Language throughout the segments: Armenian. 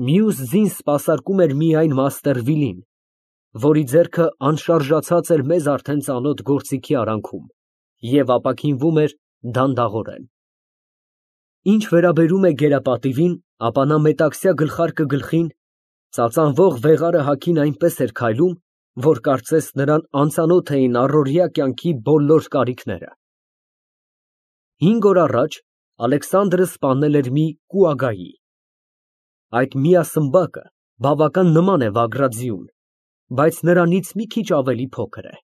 Մյուս ձին սպասարկում էր միայն մաստեր Վիլին, որի ձեռքը անշարժացած էր մեզ արդեն ծանոթ գործիքի արանքում և ապաքինվում էր դանդաղորեն։ Ինչ վերաբերում է գերապատիվին, ապա նա մետաքսյա գլխարկը գլխին, ծածանվող վեղարը հագին այնպես էր քայլում, որ կարծես նրան անծանոթ էին առօրյա կյանքի բոլոր կարիքները։ 5 օր առաջ Ալեքսանդրը սպանել էր մի կուագայի։ Այդ միասմբակը բավական նման է Վագրատզիուն, բայց նրանից մի քիչ ավելի փոքր է։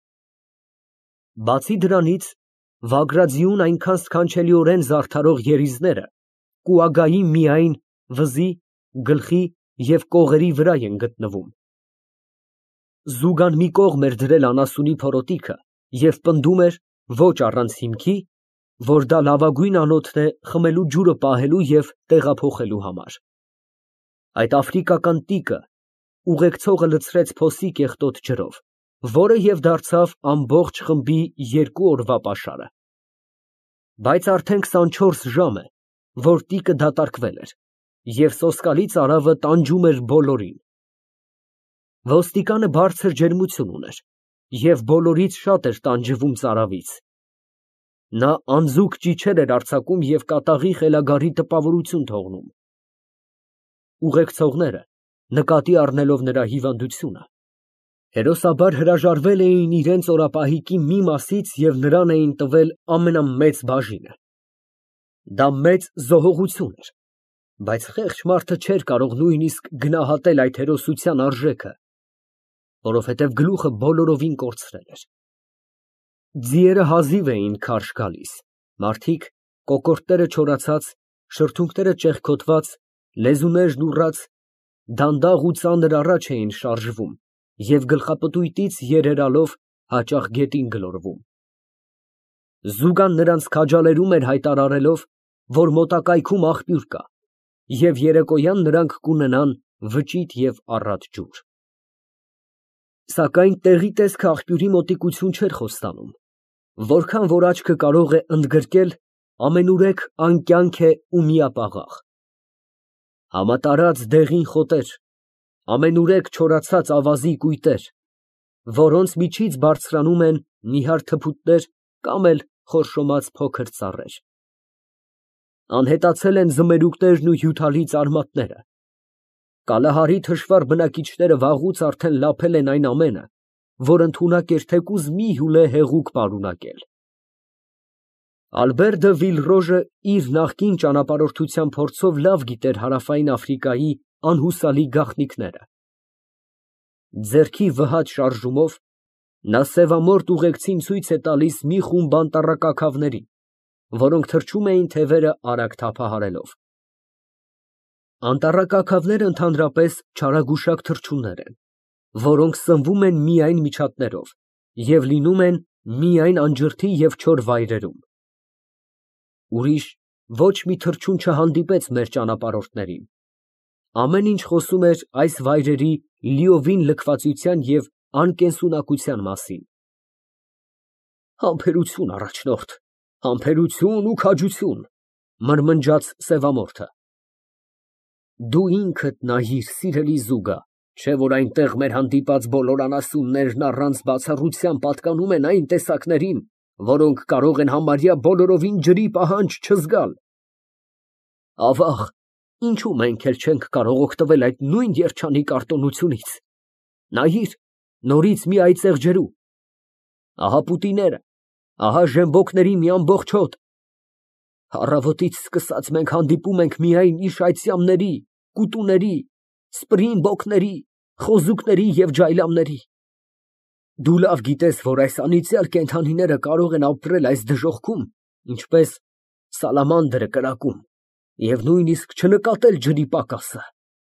Բացի դրանից, Վագրատզիուն այնքան սքանչելիորեն զարդարող երիզները կուագայի միայն վզի, գլխի և կողերի վրա են գտնվում։ Զուգան մի կողմ էր դրել անասունի փորոտիքը և պնդում էր, ոչ առանց հիմքի, որ դա լավագույն անոթն է խմելու ջուրը պահելու և տեղափոխելու համար։ Այդ աֆրիկական տիկը ուղեկցողը լցրեց փոսի կեղտոտ ջրով, որը և դարձավ ամբողջ խմբի 2 օրվա պաշարը։ Բայց արդեն 24 ժամ է, որ տիկը դատարկվել էր, և սոսկալի ծարավը տանջում էր բոլորին։ Ոստիկանը բարձր ջերմություն ուներ և բոլորից շատ էր տանջվում ծարավից։ Նա անձուկ ճիչեր էր արձակում և կատաղի խելագարի տպավորություն թողնում։ Ուղեկցողները, նկատի առնելով նրա հիվանդությունը, հերոսաբար հրաժարվել էին իրենց օրապահիկի մի մասից և նրան էին տվել ամենամեծ բաժինը։ Դա մեծ զոհողություն էր, բայց խեղճ մարդը չէր կարող նույնիսկ գնահատել այդ հերոսության արժեքը, որովհետև գլուխը բոլորովին կորցրել էր։ Ձիերը հազիվ էին քարշ գալիս, մարդիկ, կոկորդները չորացած, շրթունքները ճեղքոտված, լեզուներն ուռած, դանդաղ ու ծանր առաջ էին շարժվում և գլխապտույտից երերալով հաճախ գետին գլորվում։ Զուգան նրանց քաջալերում էր հայտարարելով, որ մոտակայքում աղբյուր կա, և երեկոյան նրանք կունենան վճիտ և առատ ջուր։ Սակայն տեղի տեսքը աղբյուրի մոտիկություն չէր խոստանում, որքան որ աչքը կարող է ընդգրկել, ամենուրեք անկյանք է ու միապաղաղ։ Համատարած դեղին խոտեր, ամենուրեք չորացած ավազի կույտեր, որոնց միջից բարձրանում են նիհար թփուտներ կամ էլ խորշոմած փոքր ծառեր։ Անհետացել են ձմերուկներն ու հյութալի ծարմատները։ Կալահարի թշվառ բնակիչները վաղուց արդեն լափել են այն ամենը, որ ընդունակ էր թեկուզ մի հյուլե հեղուկ պարունակել։ Ալբեր դը Վիլռոժը իր նախկին ճանապարհորդության փորձով լավ գիտեր Հարավային Աֆրիկայի անհուսալի գաղտնիքները։ Ձեռքի վհատ շարժումով նա սևամորթ ուղեկցին ցույց է տալիս մի խումբ անտառակաքավների, որոնք թռչում էին թևերը արագ թափահարելով։ Անտառակաքավները ընդհանրապես չարագուշակ թռչուններ են, որոնք սնվում են միայն միջատներով և լինում են միայն անջրդի և չոր վայրերում։ Ուրիշ ոչ մի թռչուն չհանդիպեց մեր ճանապարհորդներին։ Ամեն ինչ խոսում էր այս վայրերի լիովին լքվածության և անկենսունակության մասին։ Համբերություն, առաջնորդ, համբերություն ու քաջություն, մրմնջաց սևամորթը։ Դու ինքդ նայիր, սիրելի զուգա, չէ՞ որ այնտեղ մեր հանդիպած բոլոր անասուններն առանց բացառության պատկանում են այն տեսակներին, որոնք կարող են համարյա բոլորովին ջրի պահանջ չզգալ։ Ավաղ, ինչու մենք էլ չենք կարող օգտվել այդ նույն երջանիկ արտոնությունից։ Նայիր, նորից մի այծեղ ջրու։ Ահա պուտիները, ահա ժեմբոկների մի ամբողջ հոտ։ Առավոտից սկսած մենք հանդիպում ենք միայն իշայծյամների, կուտուների, սպրինբոկների, խոզուկների և ջայլամների։ Դու լավ գիտես, որ այս անիծյալ կենդանիները կարող են ապրել այս դժոխքում, ինչպես սալամանդրը կրակում, և նույնիսկ չնկատել ջրի պակասը։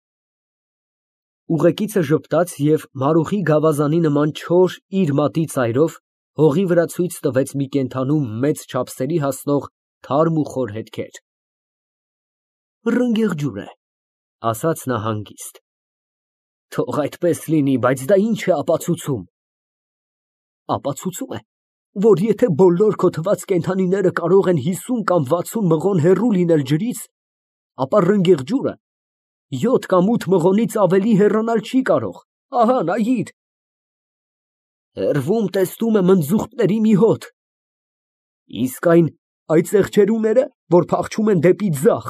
Ուղեկիցը ժպտաց և մարուխի գավազանի նման չոր իր մատի ծայրով հողի վրա ցույց տվեց մի կենդանու մեծ չափսերի հասնող թարմ ու խոր հետքեր։ Ռնգեղ ջուր է, ասաց նա հանգիստ։ Թող այդպես լինի, բայց դա ի՞նչ է ապացուցում։ Ապացուցում է, որ եթե բոլոր քո թված կենդանիները կարող են 50 կամ 60 մղոն հեռու լինել ջրից, ապա ռնգեղ ջուրը 7 կամ 8 մղոնից ավելի հեռանալ չի կարող։ Ահա, նայիր։ Հեռվում տեսնում եմ ընձուղտների մի հոտ։ Իսկ այդ ծեղչերուները, որ փախչում են դեպի ձախ։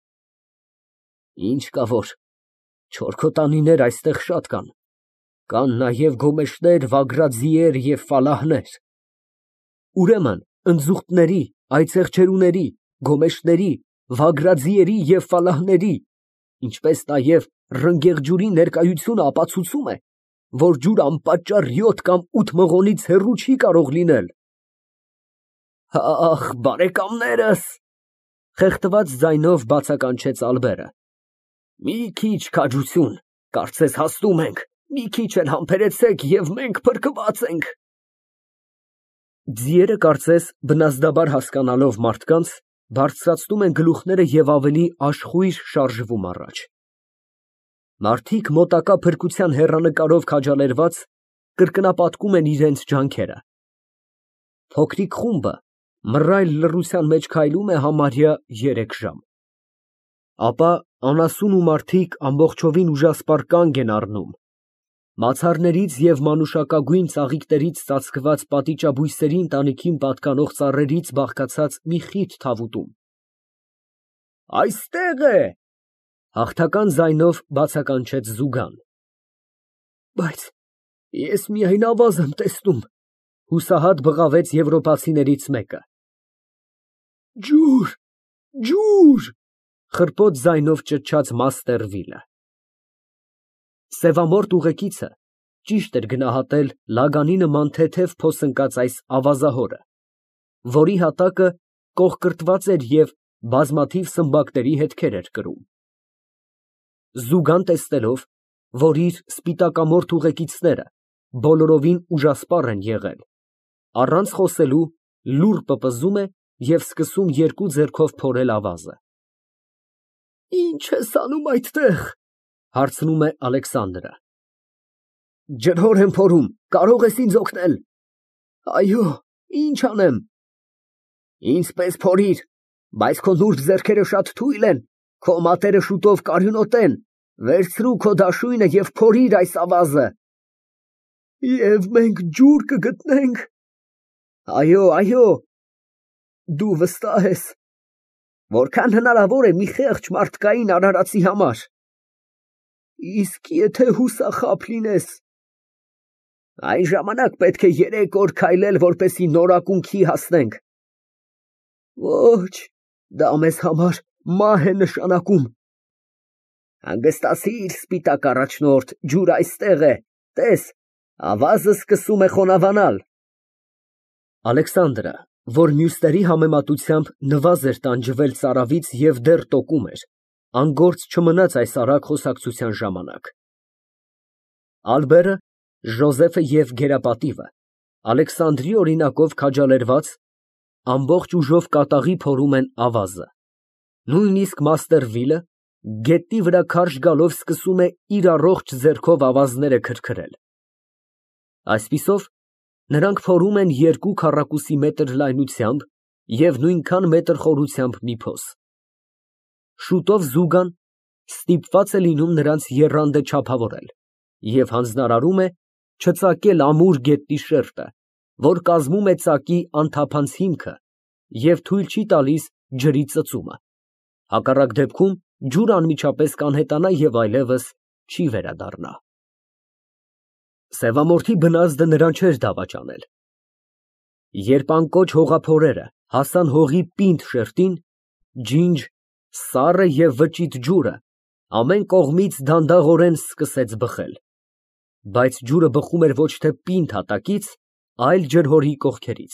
Ինչ կա որ, չորքոտանիներ այստեղ շատ կան։ Կան նաև գոմեշներ, վագրաձիեր և ֆալահներ։ Ուրեմն, ընձուղտների, այծեղչերուների, գոմեշների, վագրաձիերի և ֆալահների, ինչպես նաև ռնգեղջյուրի ներկայությունը ապացուցում է, որ ջուրը անպատճառ 7 կամ 8 մղոնից հեռու չի կարող լինել։ Ախ, բարեկամներս, խեղդված ձայնով բացականչեց Ալբերը։ Մի քիչ քաջություն, կարծես հասնում ենք, մի քիչ էլ համբերեցեք և մենք փրկված ենք։ Ձիերը կարծես բնազդաբար հասկանալով մարդկանց, բարձրացնում են գլուխները և ավելի աշխույժ շարժվում առաջ։ Մարդիկ մոտակա փրկության հեռանկարով քաջալերված կրկնապատկում են իրենց ջանքերը։ Փոքրիկ խումբը մռայլ լռության մեջ քայլում է համարյա 3 ժամ։ Ապա անասուն ու մարդիկ ամբողջովին ուժասպառ կանգ են առնում։ Մացառներից և մանուշակագույն ծաղիկներից ծածկված պատիճաբույսերի ընտանիքին պատկանող ծառերից բաղկացած մի խիտ թավուտում։ Այստեղ է, հաղթական ձայնով բացականչեց Զուգան։ Բայց ես միայն ավազ եմ տեսնում, հուսահատ բղավեց եվրոպացիներից մեկը։ Ջուր, ջուր, խռպոտ ձայնով ճչաց մաստեր Վիլը։ Սևամորթ ուղեկիցը ճիշտ էր գնահատել լագանի նման թեթև փոսնկած այս ավազահորը, որի հատակը կողկրտված էր և բազմաթիվ սմբակների հետքեր էր կրում։ Զուգան տեսնելով, որ իր սպիտակամորթ ուղեկիցները բոլորովին ուժասպառ են եղել, առանց խոսելու լուռ պպզում է և սկսում երկու ձեռքով փորել ավազը։ Ի՞նչ ես անում այդտեղ, հարցնում է Ալեքսանդրը։ Ջրհոր եմ փորում, կարող ես ինձ օգնել։ Այո, ինչ անեմ։ Ինձ պես փորիր, բայց քո նուրբ ձեռքերը շատ թույլ են, քո մատերը շուտով կարյունոտեն, վերցրու քո դաշույնը և փորիր այս ավազը։ Եվ մենք ջուր կգտնենք։ Այո, այո։ Դու վստահ ես։ Որքան հնարավոր է մի խեղճ մարդկային արարածի համար։ Իսկ եթե հուսախաբ լինես։ Այն ժամանակ պետք է 3 օր քայլել, որպեսզի նորակունքի հասնենք։ Ոչ, դա մեզ համար մահ է նշանակում։ Հանգստացիր, սպիտակ առաջնորդ, ջուրը այստեղ է, տես, ավազը սկսում է խոնավանալ։ Ալեքսանդրը, որ մյուսների համեմատությամբ նվազ էր տանջվել ծարավից և դեռ տոկում էր, անգործ չմնաց այս արագ խոսակցության ժամանակ։ Ալբերը, Ժոզեֆը և գերապատիվը, Ալեքսանդրի օրինակով քաջալերված, ամբողջ ուժով կատաղի փորում են ավազը։ Նույնիսկ մաստեր Վիլը, գետնի վրա քարշ գալով սկսում է իր առողջ ձեռքով ավազները քրքրել։ Այսպիսով, նրանք փորում են 2 քառակուսի մետր լայնությամբ և նույնքան մետր խորությամբ մի փոս։ Շուտով Զուգան ստիպված է լինում նրանց եռանդը չափավորել և հանձնարարում է չծակել ամուր գետնի շերտը, որ կազմում է ծակի անթափանց հիմքը և թույլ չի տալիս ջրի ծծումը, հակառակ դեպքում ջուրը անմիջապես կանհետանա և այլևս չի վերադառնա։ Սևամորթի բնազդը նրան չէր դավաճանել։ Երբ անկոչ հողափորերը հասան հողի պինդ շերտին, ջինջ, սառը և վճիտ ջուրը ամեն կողմից դանդաղորեն սկսեց բխել, բայց ջուրը բխում էր ոչ թե պինդ հատակից, այլ ջրհորի կողքերից։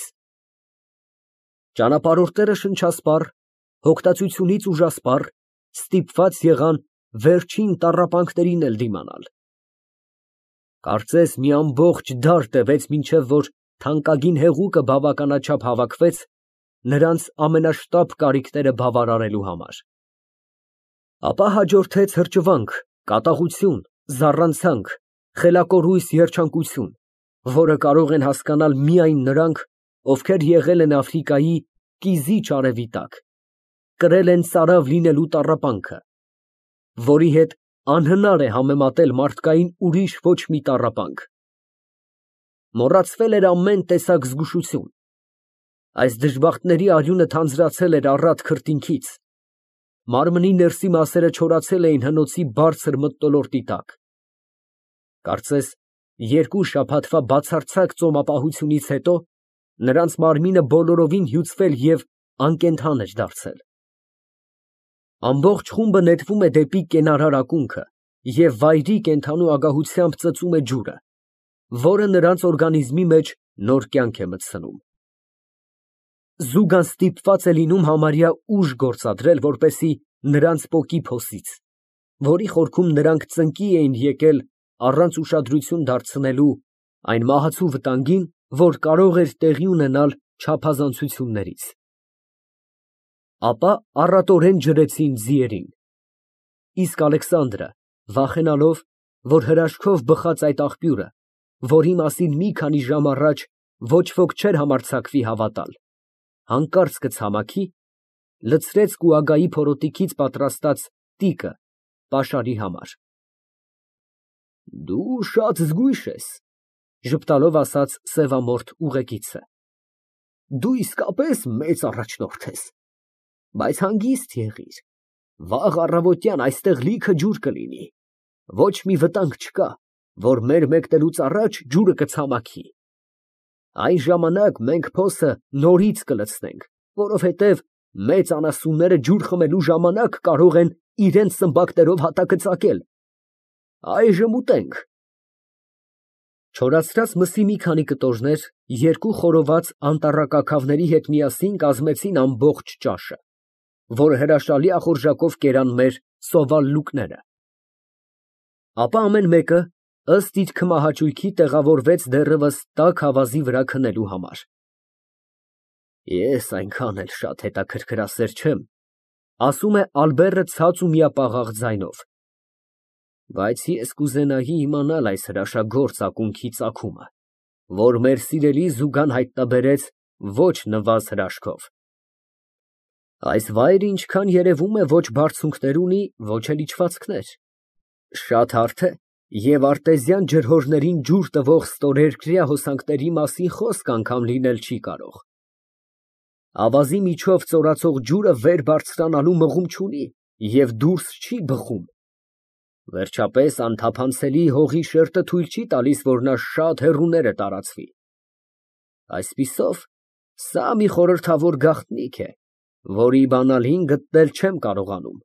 Ճանապարհորդները շնչասպառ, հոգտացությունից ուժասպառ, ստիպված եղան վերջին տառապանքներին էլ դիմանալ։ Կարծես մի ամբողջ դար տևեց, մինչև որ թանկագին հեղուկը բավականաչափ հավաքվեց նրանց ամենաշտապ կարիքները բավարարելու համար։ Ապա հաջորդեց հրճվանք, կատաղություն, զառանցանք, խելակորույս երջանկություն, որը կարող են հասկանալ միայն նրանք, ովքեր եղել են Աֆրիկայի կիզիչ արևի տակ, կրել են ծարավ լինելու տառապանքը, որի հետ անհնար է համեմատել մարդկային ուրիշ ոչ մի տառապանք։ Մոռացվել էր ամեն տեսակ զգուշություն։ Այս դժբախտների արյունը թանձրացել էր առատ քրտինքից։ Մարմնի ներսի մասերը չորացել էին հնոցի բարձր մթնոլորտի տակ։ Կարծես երկու շաբաթվա բացարձակ ծոմապահությունից հետո նրանց մարմինը բոլորովին հյուծվել և անկենդան էր դարձել։ Ամբողջ խումբը նետվում է դեպի կենարար ակունքը և վայրի կենդանու ագահությամբ ծծում է ջուրը, որը նրանց օրգանիզմի մեջ նոր կյանք է մտցնում։ Զուգան ստիպված է լինում համարյա ուժ գործադրել, որպեսզի նրանց պոկի փոսից, որի խորքում նրանք ծնկի էին եկել առանց ուշադրություն դարձնելու այն մահացու վտանգին, որ կարող էր տեղի ունենալ չափազանցություններից։ Ապա առատորեն ջրեցին ձիերին։ Իսկ Ալեքսանդրը, վախենալով, որ հրաշքով բխած այդ աղբյուրը, որի մասին մի քանի ժամ առաջ ոչ ոք չէր համարձակվի հավատալ, հանկարծ կցամաքի, լցրեց կուագայի փորոտիքից պատրաստած տիկը պաշարի համար։ Դու շատ զգույշ ես, ժպտալով ասաց սևամորթ ուղեկիցը։ Դու իսկապես մեծ առաջնորդ ես, բայց հանգիստ եղիր, վաղ առավոտյան այստեղ լիքը ջուր կլինի, ոչ մի վտանգ չկա, որ մեր մեկնելուց առաջ ջուրը կցամաքի։ Այն ժամանակ մենք փոսը նորից կլցնենք, որովհետև մեծ անասունները ջուր խմելու ժամանակ կարող են իրենց սմբակներով հատակը ծակել։ Այժմ ուտենք։ Չորացրած մսի մի քանի կտորներ երկու խորոված անտառակաքավների հետ միասին կազմեցին ամբողջ ճաշը, որը հրաշալի ախորժակով կերան մեր սովալ լուկները։ Ապա ամեն մեկը ըստ իր քմահաճույքի տեղավորվեց դեռևս տաք ավազի վրա քնելու համար։ Ես այնքան էլ շատ հետաքրքրասեր չեմ, ասում է Ալբերը ցած ու միապաղաղ ձայնով, բայց ես կուզենայի իմանալ այս հրաշագործ ակունքի ծագումը, որ մեր սիրելի Զուգան հայտնաբերեց ոչ նվազ հրաշքով։ Այս վայրը ինչքան երևում է ոչ բարձունքներ ունի, ոչ էլ իջվածքներ, շատ հարթ է և արտեզյան ջրհորներին ջուր տվող ստորերկրյա հոսանքների մասին խոսք անգամ լինել չի կարող։ Ավազի միջով ծորացող ջուրը վեր բարձրանալու մղում չունի և դուրս չի բխում։ Վերջապես անթափանցելի հողի շերտը թույլ չի տալիս, որ նա շատ հեռուները տարածվի։ Այսպիսով, սա մի խորհրդավոր գաղտնիք է, որի բանալին գտնել չեմ կարողանում։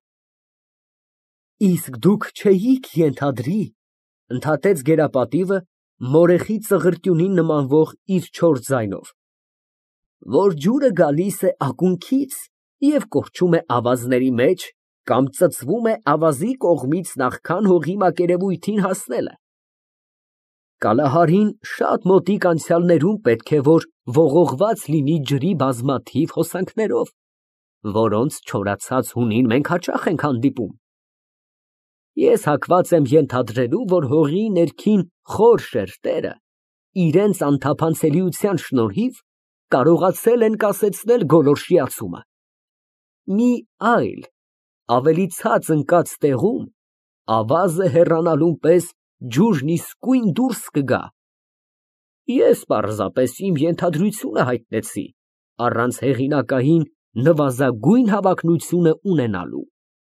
Իսկ դուք չէիք ենթադրի, ընդհատեց գերապատիվը մորեխի ծղրտյունին նմանվող իր չոր ձայնով, որ ջուրը գալիս է ակունքից և կորչում է ավազների մեջ կամ ծծվում է ավազի կողմից նախքան հողի մակերևույթին հասնելը։ Կալահարին շատ մոտիկ անցյալներում պետք է որ ողողված լինի ջրի բազմաթիվ հոսանքներով, որոնց չորացած հունին մենք հաճախ ենք հանդիպում։ Ես հակված եմ ենթադրելու, որ հողի ներքին խոր շերտերը իրենց անթափանցելիության շնորհիվ կարողացել են կասեցնել գոլորշիացումը։ Մի այլ, ավելի ցած ընկած տեղում ավազը հեռանալուն պես ջուրն իսկույն դուրս կգա։ Ես պարզապես իմ ենթադրությունը հայտնեցի, առանց հեղինակային նվազագույն հավակնությունը ունենալու։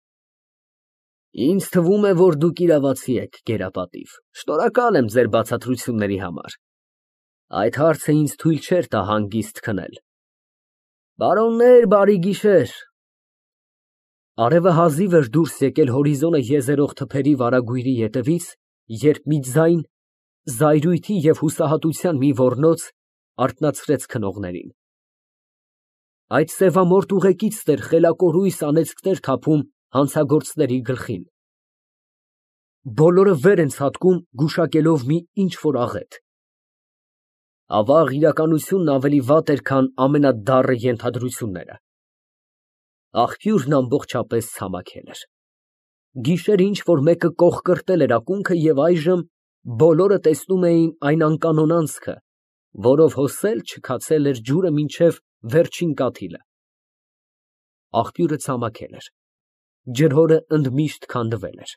Ինձ թվում է, որ դուք իրավացի եք, գերապատիվ, շնորհակալ եմ ձեր բացատրությունների համար։ Այդ հարցը ինձ թույլ չէր տա հանգիստ քնել։ Բարոններ, բարի գիշեր։ Արևը հազիվ էր դուրս եկել հորիզոնը եզերող թփերի վարագույրի ետևից, երբ մի ձայն, զայրույթի և հուսահատության մի ոռնոց արթնացրեց քնողներին։ Այդ սևամորթ ուղեկիցն էր խելակորույս անեծքներ թափում հանցագործների գլխին։ Բոլորը վեր են ցատկում գուշակելով մի ինչ֊որ աղետ։ Ավաղ իրականությունն ավելի վատ էր, քան ամենադառը ենթադրությունները։ Աղբյուրն ամբողջապես ցամաքել էր։ Գիշեր ինչ֊որ մեկը կոխկրտել էր ակունքը և այժմ բոլորը տեսնում էին այն անկանոն անցքը, որով հոսել չքացել էր ջուրը մինչև վերջին կաթիլը։ Աղբյուրը ցամաքել էր։ Ջրհորը ընդմիշտ քանդվել էր։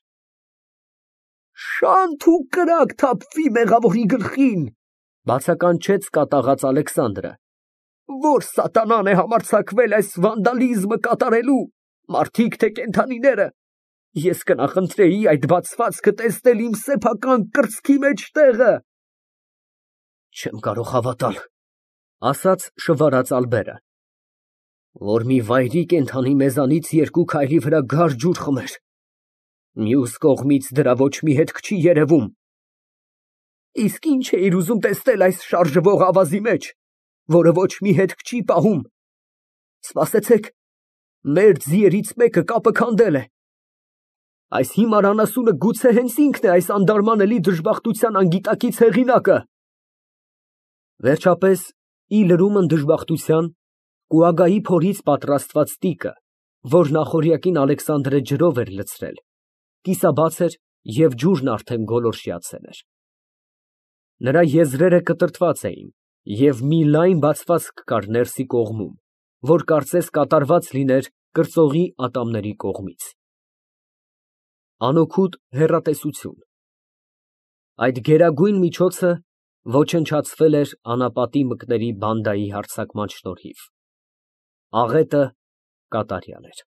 Շանթ ու կրակ թափվի մեղավորի գլխին, Բացականչեց կատաղած Ալեքսանդրը։ որ սատանան է համարձակվել այս վանդալիզմը կատարելու, մարդիկ թե կենդանիները, ես կնախընտրեի այդ բացվածքը տեսնել իմ սեփական կրծքի մեջ տեղը։ Չեմ կարող հավատալ, ասաց շվարած Ալբերը, որ մի վայրի կենդանի մեզանից երկու քայլի վրա գար ջուր խմեր։ Մյուս կողմից դրա ոչ մի հետք չի երևում։ Իսկ ինչ էիր ուզում տեսնել այս շարժվող ավազի մեջ, որը ոչ մի հետք չի պահում։ Սպասեցեք, մեր ձիերից մեկը կապը քանդել է։ Այս հիմար անասունը գուցե հենց ինքն է այս անդարմանելի դժբախտության անգիտակից հեղինակը։ Վերջապես, ի լրումն դժբախտության, կուագայի փորից պատրաստված տիկը, որ նախօրյակին Ալեքսանդրը ջրով էր լցրել, կիսաբաց էր և ջուրն արդեն գոլորշիացել էր։ Նրա եզրերը կտրտված էին և մի լայն բացվածք կար ներսի կողմում, որ կարծես կատարված լիներ կրծողի ատամների կողմից։ Անօգուտ հեռատեսություն։ Այդ գերագույն միջոցը ոչնչացվել էր անապատի մկների բանդայի հարձակման շնորհիվ։ Աղետը կատարյալ էր։